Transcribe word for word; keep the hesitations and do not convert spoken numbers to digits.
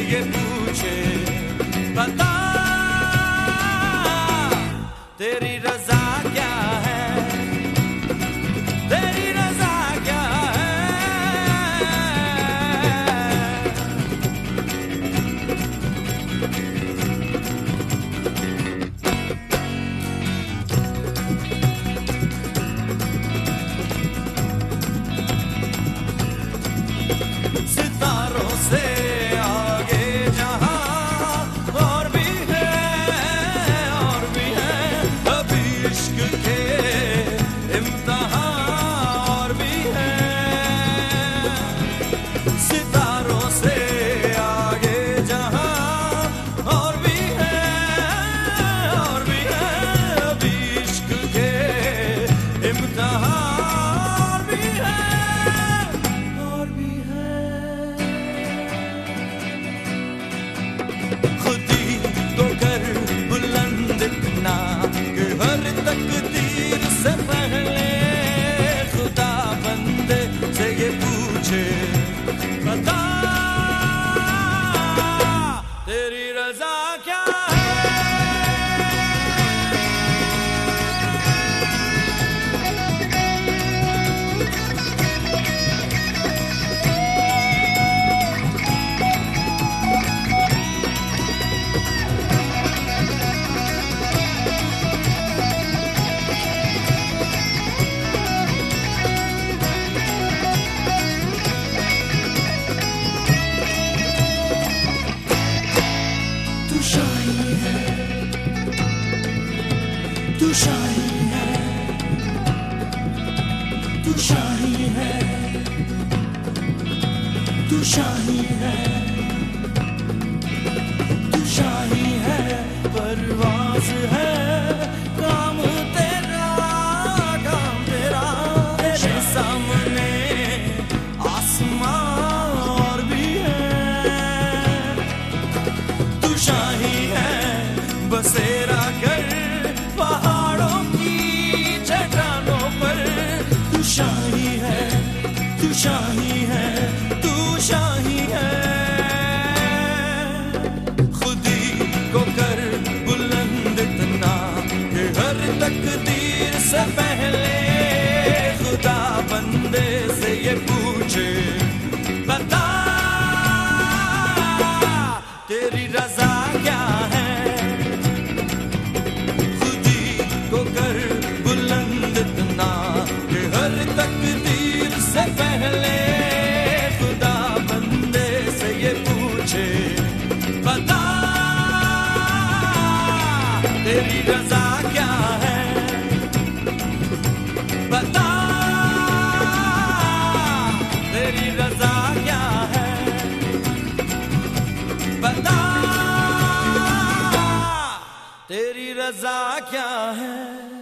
ये पूछे बता तेरी रजा क्या है, तेरी रजा क्या है। सितारों से आगे जहां और भी है, और भी है अभी इश्क के इम्तिहान और भी है। सितारों से आगे जहां और भी है, और भी है अभी इश्क के इम्तिहान और भी है, और भी है। खुद ही तो कर बुलंद इतना कि हर तकदीर से पहले खुदा बंदे से ये पूछे बता तेरी रजा क्या है। तू शाही है, तू शाही है, तू शाही है, तू शाही है, तू शाही है। परवाज़ है काम तेरा, काम तेरा तेरे सामने आसमां और भी है। तू शाही है बसेरा कर पहाड़ों की चट्टानों पर। तू शाही है, तू शाही है, तू शाही है। खुद ही को कर बुलंद इतना कि हर तकदीर से पहले खुदा बंदे से ये पूछे बता तेरी रजा क्या है। खुद ही को कर बुलंद इतना कि हर तकदीर से पहले खुदा बंदे से ये पूछे बता तेरी रजा क्या है, बता तेरी रजा क्या है, बता तेरी रजा क्या है।